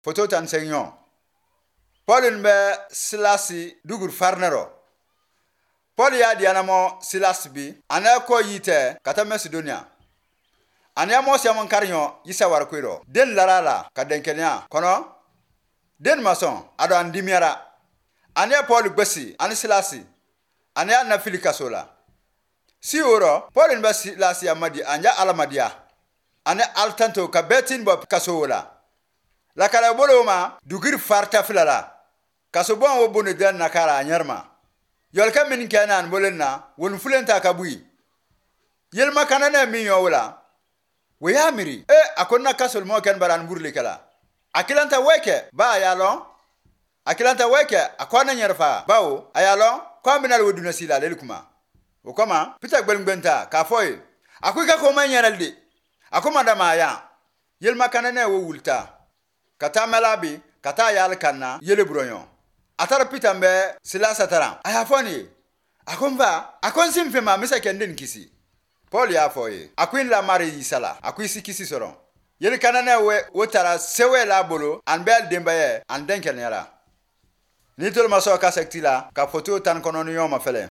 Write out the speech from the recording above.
Foto tan senyon. Paul nbe Silasi dugur farnero. Paul ya dianamo Silas bi ana ko yite kata Macedonia. Ania mo siamon karnyo yisa warkwiro. Den larala ka denkenya kono den mason ado andimiara. Ania Paul gbesi ani Silasi. Ania na filika sola. Si oro Paul nbe Silasi amadi anja alamadia. Ania altanto ka betin bo kasola. La kala boloma dugir farta filala. Kaso bon wo bonu den nakara anyarma. Yolka min kanan bolenna won fulenta kabui. Yelma kanana min yola. We amiri akonna kasol mo kan baran burle kala. Akilanta weke ba ayalo. Akilanta weke akwana nyarfa bawo ayalo ko minal woduna sila lelkuma. O koma pita gbelngbenta ka foy. Akuika ko man yaralde. Akoma dama ya. Yelma kanana wo wulta. Kata melabi kata yal kanna yele buronyo. Atara pita mbe Silasa tara. Ayafoni. Akomba akonsim fema misa kenden kisi. Paul ya foye. Akwin la mari yisala. Akwisi kisi soron. Yele kanana we wotara sewe la bolo anbel dembaye an denken yara. Nitol maso ka sektila ka foto tan kono yoma fele.